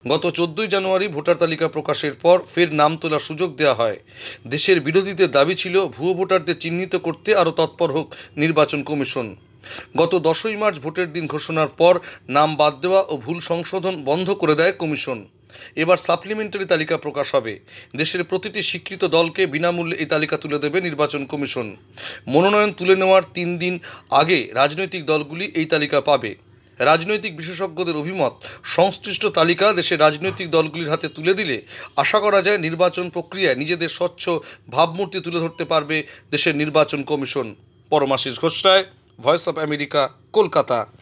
গত 14 জানুয়ারি ভোটার তালিকা প্রকাশের পর ফের নাম তোলার সুযোগ দেওয়া হয়। দেশের বিরোধীদের দাবি ছিল ভুয়ো ভোটারদের চিহ্নিত করতে আরও তৎপর হোক নির্বাচন কমিশন। গত 10ই মার্চ ভোটের দিন ঘোষণার পর নাম বাদ দেওয়া ও ভুল সংশোধন বন্ধ করে দেয় কমিশন। এবার সাপ্লিমেন্টারি তালিকা প্রকাশ হবে। দেশের প্রতিটি স্বীকৃত দলকে বিনামূল্যে এই তালিকা তুলে দেবে নির্বাচন কমিশন। মনোনয়ন তুলে নেওয়ার 3 দিন আগে রাজনৈতিক দলগুলি এই তালিকা পাবে। রাজনৈতিক বিশেষজ্ঞদের অভিমত, সংশ্লিষ্ট তালিকা দেশের রাজনৈতিক দলগুলির হাতে তুলে দিলে আশা করা যায় নির্বাচন প্রক্রিয়ায় নিজেদের স্বচ্ছ ভাবমূর্তি তুলে ধরতে পারবে দেশের নির্বাচন commission. Paramashis Ghosh Roy, voice of America, Kolkata.